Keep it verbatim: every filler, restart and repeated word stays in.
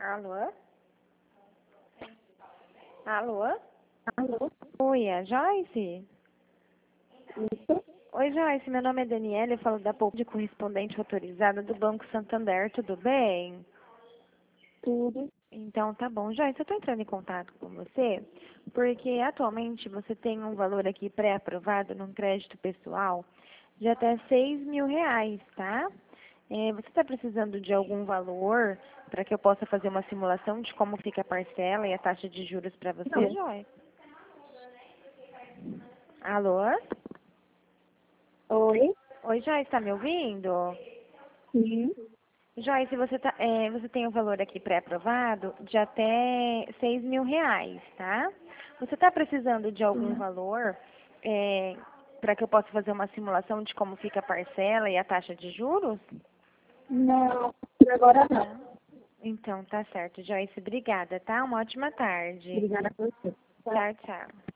Alô? Alô? Alô? Oi, é a Joyce? Isso? Oi, Joyce, meu nome é Daniela, eu falo da Poupa de correspondente autorizada do Banco Santander, tudo bem? Tudo. Então, tá bom. Joyce, eu estou entrando em contato com você porque atualmente você tem um valor aqui pré-aprovado num crédito pessoal de até seis mil reais, tá? É, você está precisando de algum valor para que eu possa fazer uma simulação de como fica a parcela e a taxa de juros para você, Não. Joyce? Alô? Oi? Oi, Joyce, está me ouvindo? Sim. Joyce, você, tá, é, você tem um valor aqui pré-aprovado de até seis mil reais, tá? Você está precisando de algum Sim. valor é, para que eu possa fazer uma simulação de como fica a parcela e a taxa de juros? Não, por agora não. Não. Então, tá certo, Joyce. Obrigada, tá? Uma ótima tarde. Obrigada por você. Tá? Tchau, tchau.